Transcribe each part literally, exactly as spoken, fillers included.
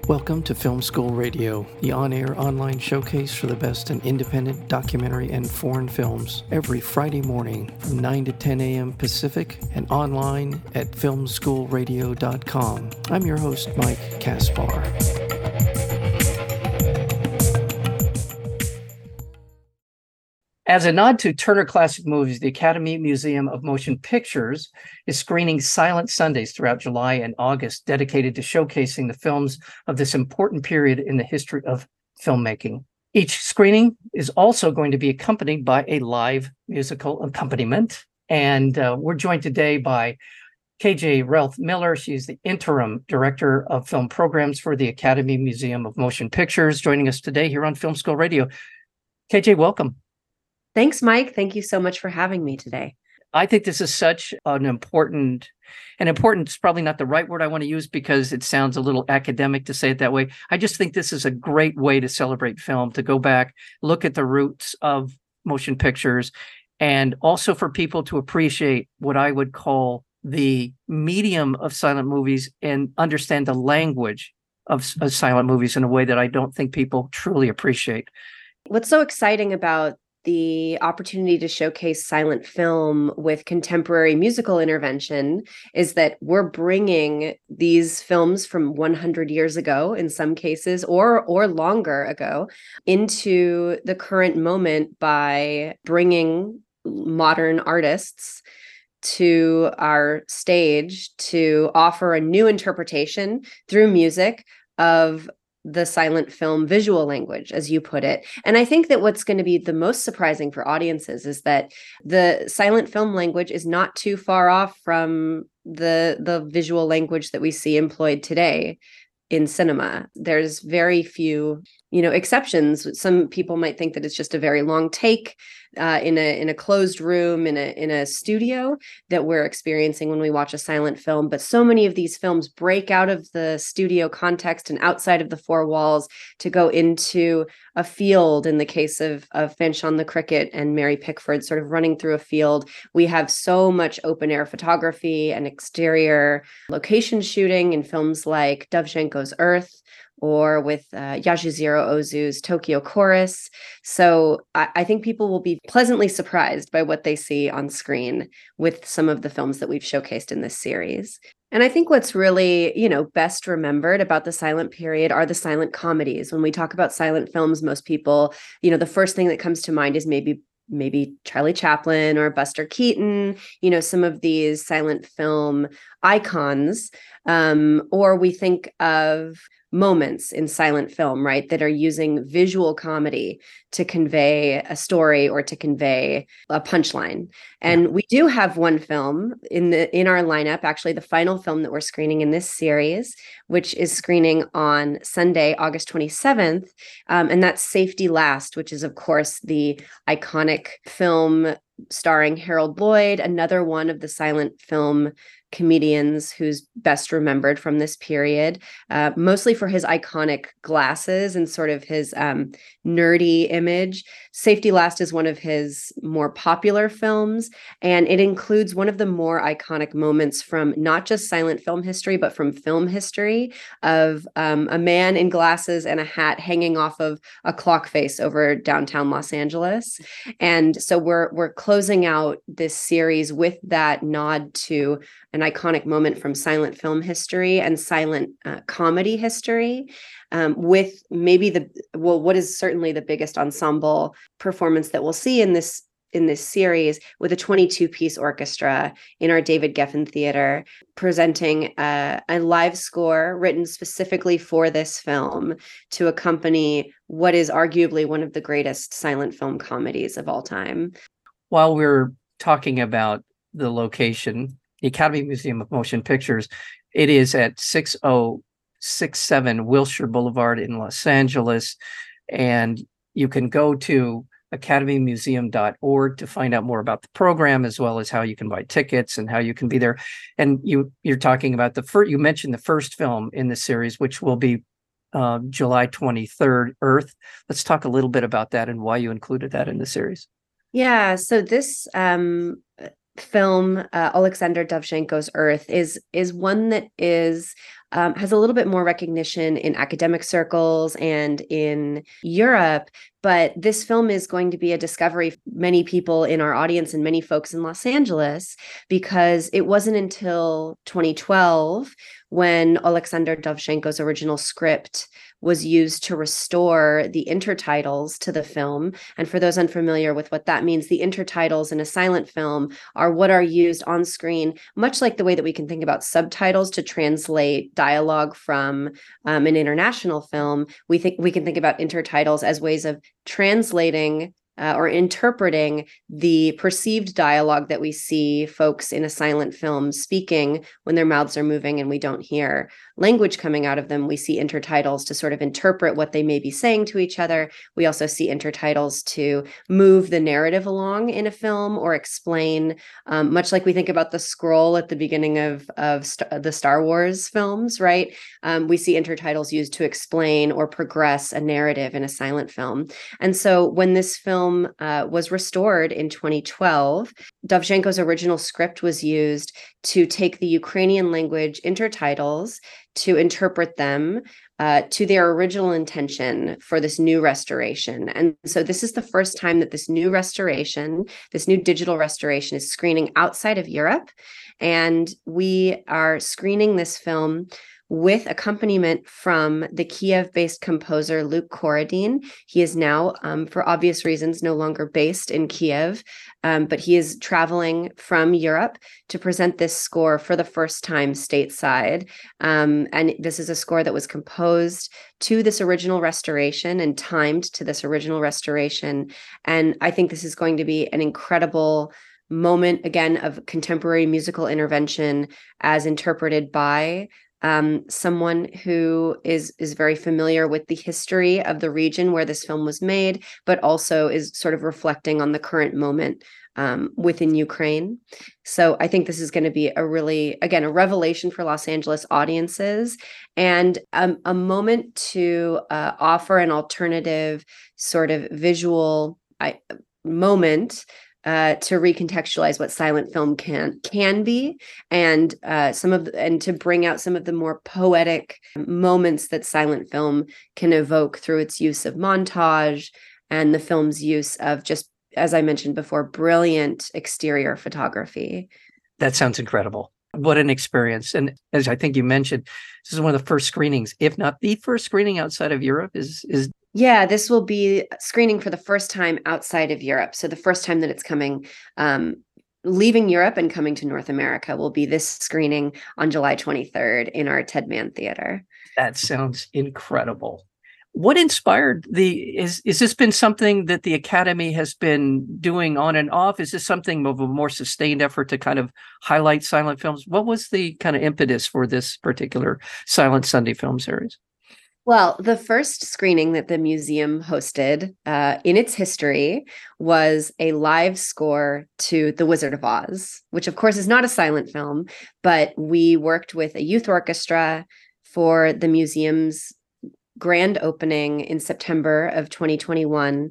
Welcome to Film School Radio, the on-air online showcase for the best in independent documentary and foreign films, every Friday morning from nine to ten a.m. Pacific and online at film school radio dot com. I'm your host, Mike Kaspar. As a nod to Turner Classic Movies, the Academy Museum of Motion Pictures is screening Silent Sundays throughout July and August, dedicated to showcasing the films of this important period in the history of filmmaking. Each screening is also going to be accompanied by a live musical accompaniment. And uh, we're joined today by K J Relth Miller. She's the interim director of film programs for the Academy Museum of Motion Pictures, joining us today here on Film School Radio. K J, welcome. Thanks, Mike. Thank you so much for having me today. I think this is such an important, and important is probably not the right word I want to use because it sounds a little academic to say it that way. I just think this is a great way to celebrate film, to go back, look at the roots of motion pictures, and also for people to appreciate what I would call the medium of silent movies and understand the language of, of silent movies in a way that I don't think people truly appreciate. What's so exciting about the opportunity to showcase silent film with contemporary musical intervention is that we're bringing these films from one hundred years ago, in some cases, or or longer ago, into the current moment by bringing modern artists to our stage to offer a new interpretation through music of the silent film visual language, as you put it. And I think that what's going to be the most surprising for audiences is that the silent film language is not too far off from the, the visual language that we see employed today in cinema. There's very few, you know, exceptions. Some people might think that it's just a very long take uh, in a in a closed room, in a in a studio that we're experiencing when we watch a silent film. But so many of these films break out of the studio context and outside of the four walls to go into a field. In the case of of Fanchon the Cricket and Mary Pickford, sort of running through a field. We have so much open air photography and exterior location shooting in films like Dovzhenko's Earth, or with uh, Yasujiro Ozu's Tokyo Chorus. So I, I think people will be pleasantly surprised by what they see on screen with some of the films that we've showcased in this series. And I think what's really, you know, best remembered about the silent period are the silent comedies. When we talk about silent films, most people, you know, the first thing that comes to mind is maybe maybe Charlie Chaplin or Buster Keaton, you know, some of these silent film icons. Um, or we think of moments in silent film, right, that are using visual comedy to convey a story or to convey a punchline. And yeah. We do have one film in the in our lineup, actually the final film that we're screening in this series, which is screening on Sunday, August twenty-seventh. Um, and that's Safety Last, which is, of course, the iconic film starring Harold Lloyd, another one of the silent film comedians who's best remembered from this period, uh, mostly for his iconic glasses and sort of his um, nerdy image. Safety Last is one of his more popular films, and it includes one of the more iconic moments from not just silent film history, but from film history of um, a man in glasses and a hat hanging off of a clock face over downtown Los Angeles. And so we're we're closing out this series with that nod to an iconic moment from silent film history and silent uh, comedy history, um, with maybe the, well, what is certainly the biggest ensemble performance that we'll see in this in this series, with a twenty-two piece orchestra in our David Geffen Theater, presenting a, a live score written specifically for this film to accompany what is arguably one of the greatest silent film comedies of all time. While we're talking about the location, the Academy Museum of Motion Pictures, it is at six oh six seven Wilshire Boulevard in Los Angeles. And you can go to academy museum dot org to find out more about the program, as well as how you can buy tickets and how you can be there. And you, you're talking about the first, you mentioned the first film in the series, which will be uh, July twenty-third, Earth. Let's talk a little bit about that and why you included that in the series. Yeah, so this um, film, uh, Alexander Dovzhenko's Earth, is is one that is um, has a little bit more recognition in academic circles and in Europe. But this film is going to be a discovery for many people in our audience and many folks in Los Angeles, because it wasn't until twenty twelve when Alexander Dovzhenko's original script was used to restore the intertitles to the film. And for those unfamiliar with what that means, the intertitles in a silent film are what are used on screen, much like the way that we can think about subtitles to translate dialogue from um, an international film. We think we can think about intertitles as ways of translating uh, or interpreting the perceived dialogue that we see folks in a silent film speaking when their mouths are moving and we don't hear language coming out of them. We see intertitles to sort of interpret what they may be saying to each other. We also see intertitles to move the narrative along in a film or explain, um, much like we think about the scroll at the beginning of, of st- the Star Wars films, right? Um, we see intertitles used to explain or progress a narrative in a silent film. And so when this film uh, was restored in twenty twelve, Dovzhenko's original script was used to take the Ukrainian language intertitles to interpret them uh, to their original intention for this new restoration. And so this is the first time that this new restoration, this new digital restoration, is screening outside of Europe. And we are screening this film with accompaniment from the Kiev-based composer Luke Korodin. He is now, um, for obvious reasons, no longer based in Kiev, um, but he is traveling from Europe to present this score for the first time stateside. Um, and this is a score that was composed to this original restoration and timed to this original restoration. And I think this is going to be an incredible moment, again, of contemporary musical intervention as interpreted by Um, someone who is is very familiar with the history of the region where this film was made, but also is sort of reflecting on the current moment um, within Ukraine. So I think this is going to be a really, again, a revelation for Los Angeles audiences, and um, a moment to uh, offer an alternative sort of visual I, moment Uh, to recontextualize what silent film can can be, and uh, some of the, and to bring out some of the more poetic moments that silent film can evoke through its use of montage and the film's use of, just as I mentioned before, brilliant exterior photography. That sounds incredible. What an experience. And as I think you mentioned, this is one of the first screenings, if not the first screening outside of Europe, is is Yeah, this will be screening for the first time outside of Europe. So the first time that it's coming, um, leaving Europe and coming to North America will be this screening on July twenty-third in our Ted Mann Theater. That sounds incredible. What inspired the, is, is this been something that the Academy has been doing on and off? Is this something of a more sustained effort to kind of highlight silent films? What was the kind of impetus for this particular Silent Sunday film series? Well, the first screening that the museum hosted uh, in its history was a live score to The Wizard of Oz, which of course is not a silent film, but we worked with a youth orchestra for the museum's grand opening in September of twenty twenty-one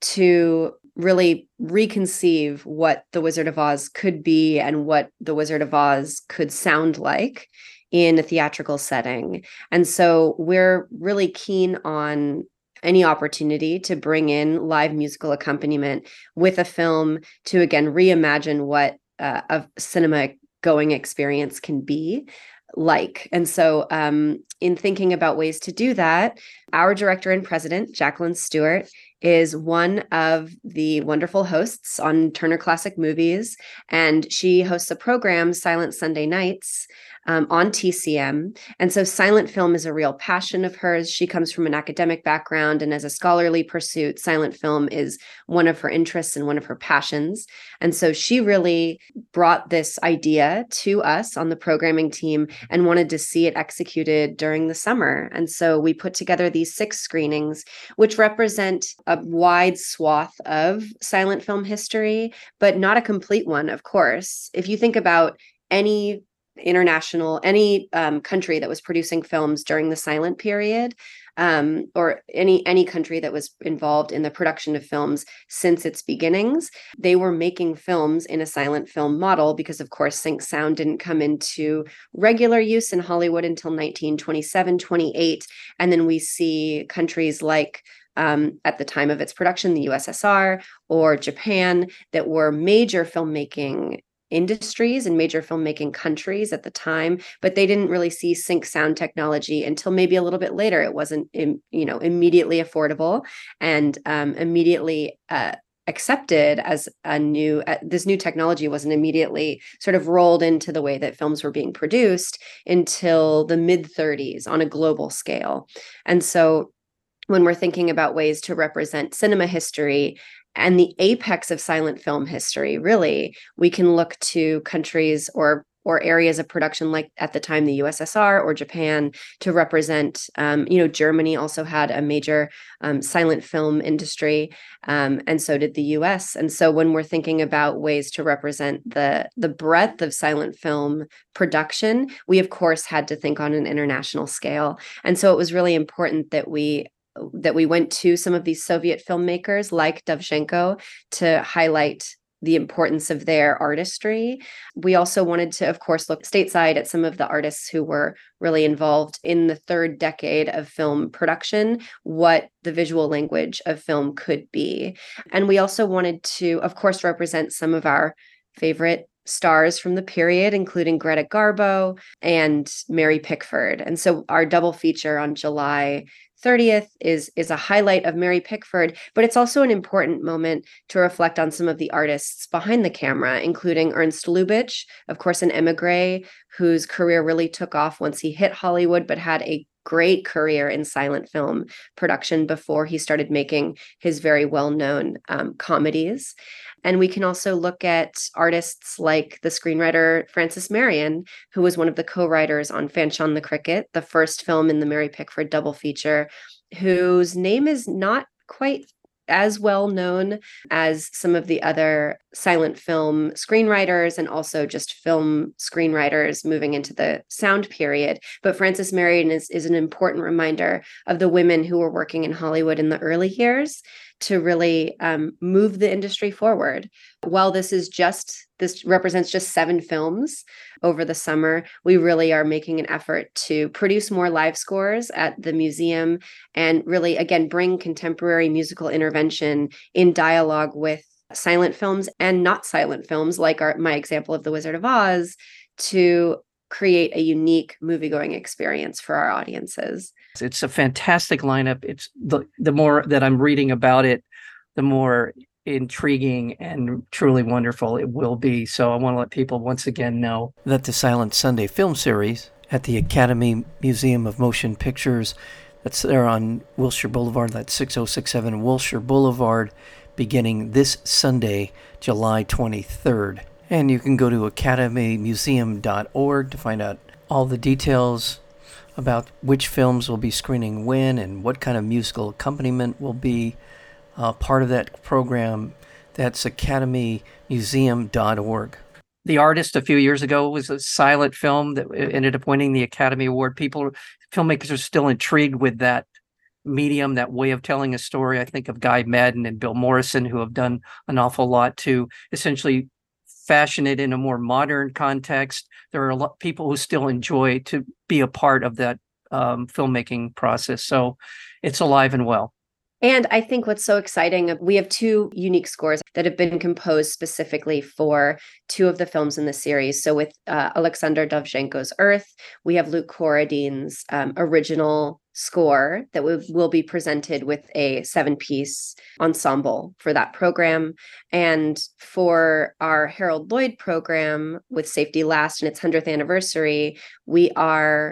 to really reconceive what The Wizard of Oz could be and what The Wizard of Oz could sound like in a theatrical setting. And so we're really keen on any opportunity to bring in live musical accompaniment with a film to, again, reimagine what uh, a cinema going experience can be like. And so um, in thinking about ways to do that, our director and president, Jacqueline Stewart, is one of the wonderful hosts on Turner Classic Movies, and she hosts a program, Silent Sunday Nights, Um, on T C M. And so silent film is a real passion of hers. She comes from an academic background, and as a scholarly pursuit, silent film is one of her interests and one of her passions. And so she really brought this idea to us on the programming team and wanted to see it executed during the summer. And so we put together these six screenings, which represent a wide swath of silent film history, but not a complete one, of course. If you think about any international, any um, country that was producing films during the silent period, um, or any any country that was involved in the production of films since its beginnings, they were making films in a silent film model because, of course, sync sound didn't come into regular use in Hollywood until nineteen twenty-seven, twenty-eight. And then we see countries like, Um, at the time of its production, the U S S R or Japan, that were major filmmaking industries and major filmmaking countries at the time, but they didn't really see sync sound technology until maybe a little bit later. It wasn't, im- you know, immediately affordable and um, immediately uh, accepted as a new. Uh, this new technology wasn't immediately sort of rolled into the way that films were being produced until the mid thirties on a global scale, and so when we're thinking about ways to represent cinema history and the apex of silent film history, really, we can look to countries or or areas of production like at the time the U S S R or Japan to represent. Um, you know, Germany also had a major um, silent film industry, um, and so did the U S. And so when we're thinking about ways to represent the the breadth of silent film production, we of course had to think on an international scale. And so it was really important that we that we went to some of these Soviet filmmakers like Dovzhenko to highlight the importance of their artistry. We also wanted to, of course, look stateside at some of the artists who were really involved in the third decade of film production, what the visual language of film could be. And we also wanted to, of course, represent some of our favorite stars from the period, including Greta Garbo and Mary Pickford. And so our double feature on July thirtieth is is a highlight of Mary Pickford, but it's also an important moment to reflect on some of the artists behind the camera, including Ernst Lubitsch, of course, an emigre whose career really took off once he hit Hollywood, but had a great career in silent film production before he started making his very well-known um, comedies. And we can also look at artists like the screenwriter Frances Marion, who was one of the co-writers on Fanchon the Cricket, the first film in the Mary Pickford double feature, whose name is not quite as well known as some of the other silent film screenwriters and also just film screenwriters moving into the sound period. But Frances Marion is, is an important reminder of the women who were working in Hollywood in the early years to really um, move the industry forward. While this is just, this represents just seven films over the summer, we really are making an effort to produce more live scores at the museum and really, again, bring contemporary musical intervention in dialogue with silent films and not silent films, like our, my example of The Wizard of Oz, to create a unique movie-going experience for our audiences. It's a fantastic lineup. It's the the more that I'm reading about it, the more intriguing and truly wonderful it will be. So I want to let people once again know that the Silent Sunday film series at the Academy Museum of Motion Pictures, that's there on Wilshire Boulevard, that's six oh six seven Wilshire Boulevard, beginning this Sunday, July twenty-third. And you can go to academy museum dot org to find out all the details about which films will be screening when and what kind of musical accompaniment will be uh, part of that program. That's academy museum dot org. The Artist a few years ago was a silent film that ended up winning the Academy Award. People, filmmakers are still intrigued with that medium, that way of telling a story. I think of Guy Madden and Bill Morrison, who have done an awful lot to essentially fashion it in a more modern context. There are a lot of people who still enjoy to be a part of that um, filmmaking process. So it's alive and well. And I think what's so exciting, we have two unique scores that have been composed specifically for two of the films in the series. So with uh, Alexander Dovzhenko's Earth, we have Luke Corradin's um, original score that will, will be presented with a seven-piece ensemble for that program. And for our Harold Lloyd program with Safety Last and its hundredth anniversary, we are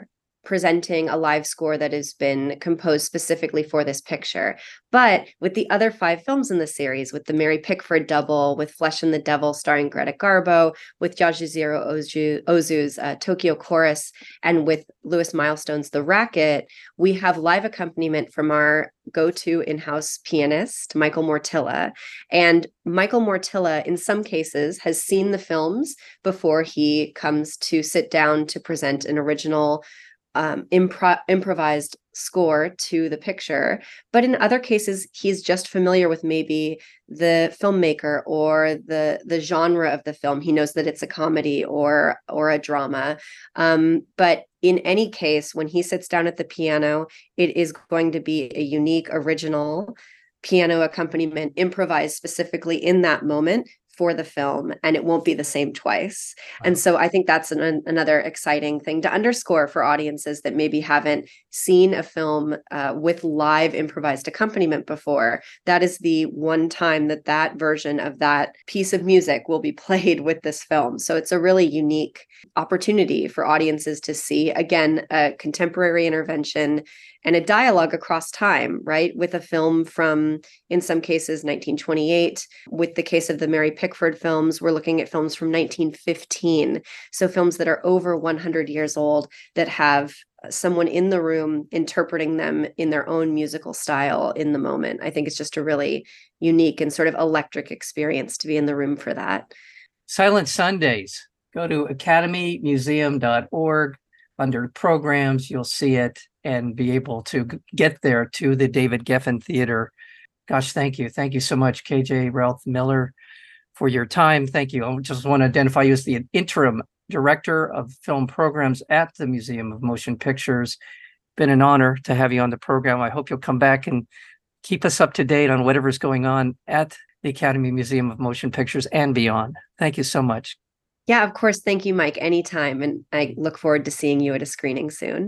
presenting a live score that has been composed specifically for this picture. But with the other five films in the series, with the Mary Pickford double, with Flesh and the Devil starring Greta Garbo, with Yasujiro Ozu, Ozu's uh, Tokyo Chorus, and with Lewis Milestone's The Racket, we have live accompaniment from our go-to in-house pianist, Michael Mortilla. And Michael Mortilla, in some cases, has seen the films before he comes to sit down to present an original um, impro- improvised score to the picture. But in other cases, he's just familiar with maybe the filmmaker or the the genre of the film. He knows that it's a comedy or or a drama. Um, but in any case, when he sits down at the piano, it is going to be a unique, original piano accompaniment improvised specifically in that moment for the film, and it won't be the same twice. Wow. And so I think that's an, another exciting thing to underscore for audiences that maybe haven't seen a film uh, with live improvised accompaniment before. That is the one time that that version of that piece of music will be played with this film. So it's a really unique opportunity for audiences to see, again, a contemporary intervention and a dialogue across time, right? With a film from, in some cases, nineteen twenty-eight. With the case of the Mary Pickford films, we're looking at films from nineteen fifteen. So films that are over one hundred years old that have someone in the room interpreting them in their own musical style in the moment. I think it's just a really unique and sort of electric experience to be in the room for that. Silent Sundays. Go to academy museum dot org. Under programs, you'll see it and be able to get there to the David Geffen Theater. Gosh, thank you. Thank you so much, K J Ralph Miller, for your time. Thank you. I just want to identify you as the interim director of film programs at the Museum of Motion Pictures. Been an honor to have you on the program. I hope you'll come back and keep us up to date on whatever's going on at the Academy Museum of Motion Pictures and beyond. Thank you so much. Yeah, of course. Thank you, Mike. Anytime. And I look forward to seeing you at a screening soon.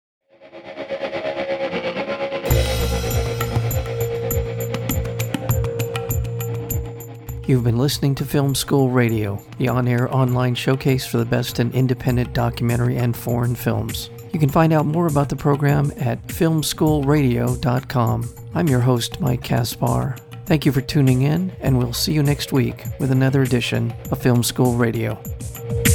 You've been listening to Film School Radio, the on-air online showcase for the best in independent documentary and foreign films. You can find out more about the program at film school radio dot com. I'm your host, Mike Kaspar. Thank you for tuning in, and we'll see you next week with another edition of Film School Radio.